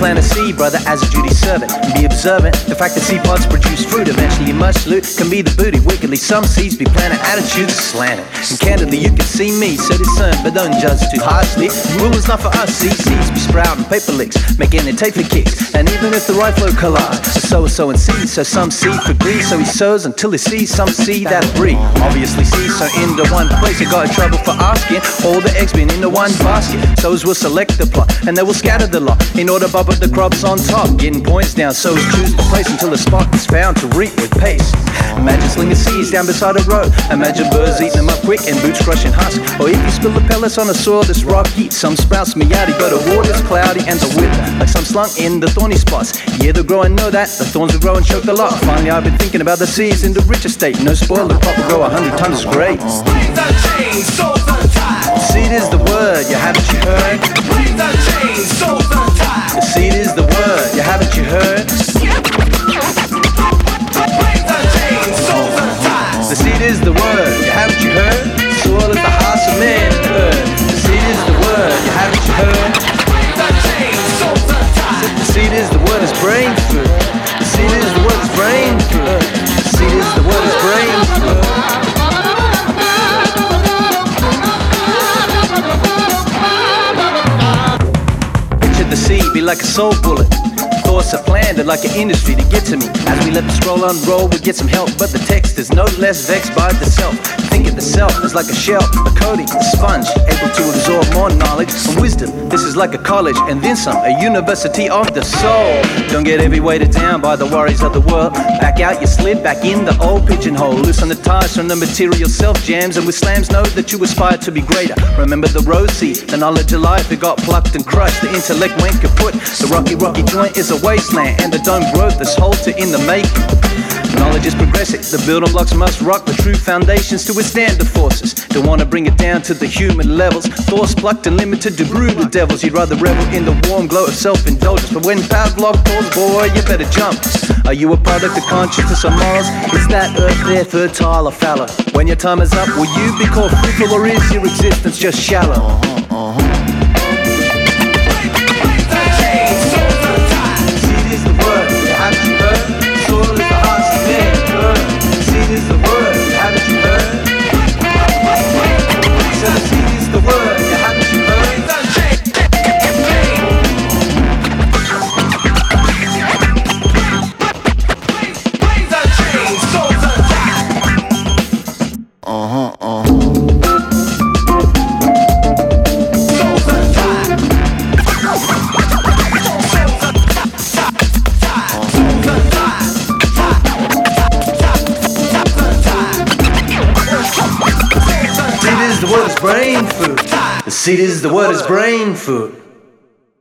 plant a seed, brother, as a duty servant. And be observant, the fact that seed pods produce fruit. Eventually much loot can be the booty. Wickedly, some seeds be planted, attitudes slanted. And candidly, you can see me, so discern, but don't judge too harshly. Rule is not for us, see seeds be sprouting paper leaks, making it take for kicks. And even if the right flow collide, a sower sowing seeds, so some seed for greed, so he sows until he sees some seed that breed. Obviously seeds so into one place, you got in trouble for asking. All the eggs being into one basket. Sows will select the plot, and they will scatter the lot in order to bubble the crops on top. Getting points down, sows choose the place until the spot is found to reap with pace. Imagine slinging seeds down beside a road. Imagine birds eating them up quick and boots crushing husk. Or if you spill the pellets on the soil that's rocky, some sprouts meowdy, but the water's cloudy and the wither, like some slunk in the thorny spots. Yeah, they'll grow and know that the thorns will grow and choke the lot. Finally, I've been thinking about the seeds in the richer state. No spoil, the crop will grow 100 times as great. Seed is the word, you haven't you heard? The seed is the word, you haven't you heard? The seed is the word, you haven't you heard? Soil is the heart of man and earth. The seed is the word, you haven't you heard? The seed is the word, is brain food. The seed is the word, is brain food. The seed is the word, is brain food. The seed be like a soul bullet. Thoughts are planned like an industry to get to me. As we let the scroll unroll, we get some help, but the text is no less vexed by the self. Think of the self as like a shell, a coating, a sponge, able to absorb more knowledge and wisdom. This is like a college and then some, a university of the soul. Don't get heavy weighted down by the worries of the world. Back out, you slid back in the old pigeonhole. Loosen the ties from the material self jams, and with slams know that you aspire to be greater. Remember the rose seed, the knowledge of life, it got plucked and crushed. The intellect went kaput. The rocky joint is a wasteland, and the dome growth is halted in the making. Knowledge is progressive, the building blocks must rock the true foundations to withstand the forces. Don't want to bring it down to the human levels. Thoughts plucked and limited to brutal devils. You'd rather revel in the warm glow of self-indulgence, but when Pavlov calls, boy, you better jump. Are you a product of consciousness or morals? Is that earth there fertile or fallow? When your time is up, will you be called fruitful, or is your existence just shallow? The seed is the word is brain food.